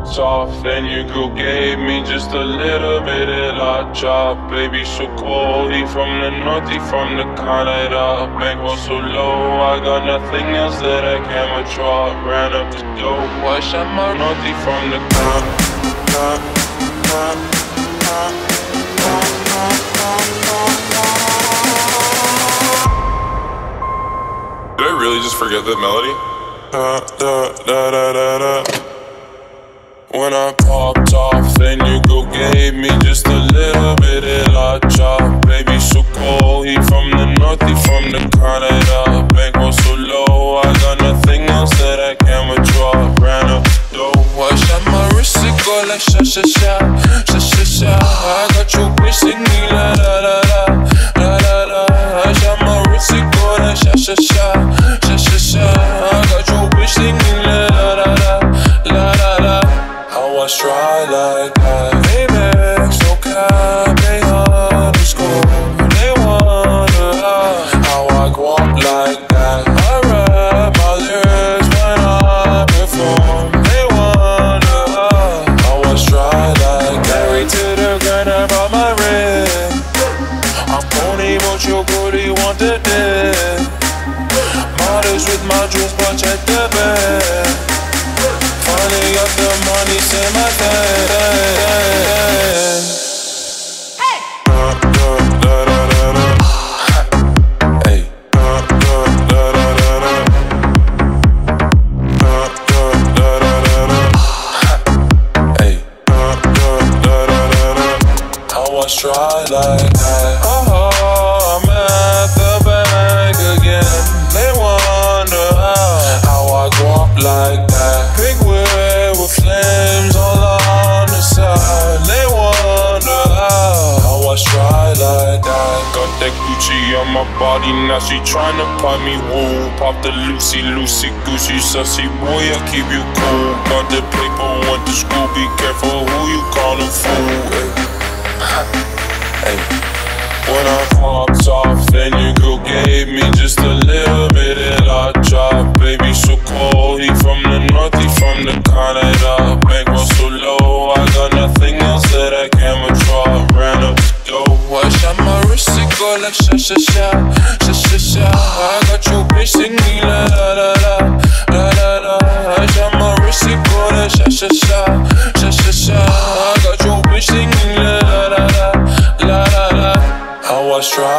popped off, then your girl gave me just a little bit of la chop. Baby so cold, he from the north, he from the Canada. Bankroll so low, I got nothing else that I can withdraw. Ran up the dough, I shot my north, he from the Did I really just forget that melody? When I popped off, then your girl gave me just a little bit of la chop. Baby so cold, he from the north, he from the Canada. Bankroll so low, I got nothing else that I can withdraw. Ran up the dough, I shot my wrist, it go like sha sha sha, sha sha sha. I got your bitch singing la la la la, la la la. I shot my wrist, it go like sha sha sha, sha sha sha. I got your bitch singing la la la la, la la la. How I try like that, baby, so cap, they underscore. They wonder how I go up like that. I rap my lyrics when I perform. They wonder how I try like that. Married to the grind, I brought my ring. I'm pony, but your booty want the dick. Models with my jewels, but check the bag. Finally got the money, say my thing. Hey! Hey. Hey. I was try like that. Oh, I'm at the bank again. They wonder how I go up like that. Big wheel with flames all on the side. They wonder how I try like that. Got that Gucci on my body, now she tryna pop me. Woo, pop the Lucy, Lucy, Gucci, sussy boy, I keep you cool. Got the paper, went to school, be careful who you callin' fool. Hey. When I popped off, then your girl gave me just a little bit of la chop. Baby so cold, he from the north, he from the Canada. Bankroll so low, I got nothing else that I can withdraw. Ran up the dough, I shot my wrist, it go like sha sha sha, sha sha sha. I got your bitch singing la la la la, la la la. I shot my wrist, it go like sha sha sha, sha sha sha. I got your bitch singing la la la la, la la la. I was trying